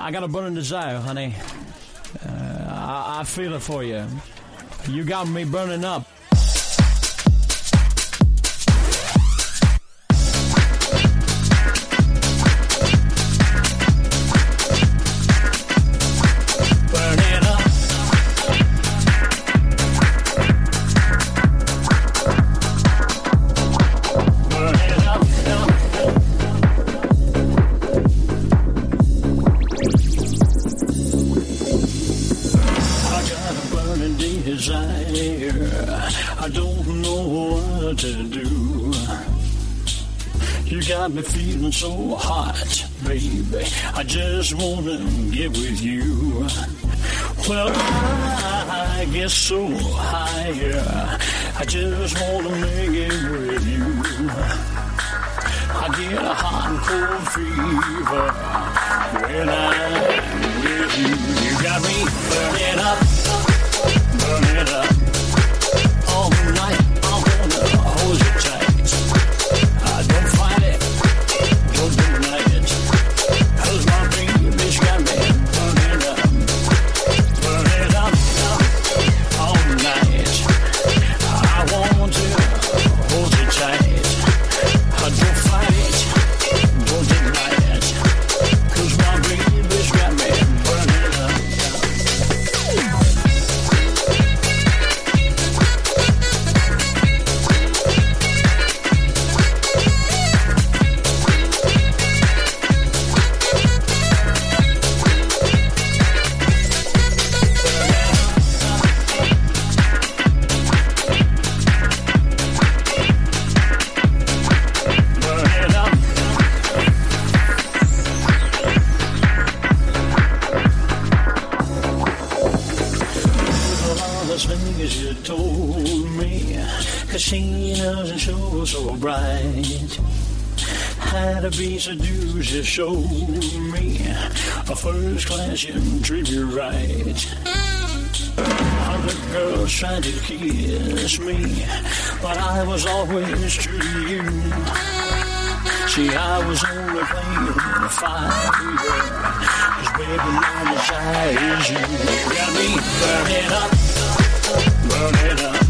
I got a burning desire, honey. I feel it for you. You got me burning up. I don't know what to do. You got me feeling so hot, baby. I just wanna get with you. Well, I get so higher. I just wanna make it with you. I get a hot and cold fever when I'm with you. You got me burning up, burning up. All night, I wanna hold you tight. Don't fight it, don't deny it. 'Cause my baby's got me burning up, all night. I want to hold you tight. Don't fight it, don't deny it. 'Cause my baby's got me burning up. Things you told me, casinos and shows so bright. Had a piece of dues you showed me, a first class you treat me right. Other girls tried to kiss me, but I was always true to you. See, I was only playing fire, 'cause baby, now the shy is you. Got me burning up, burning up.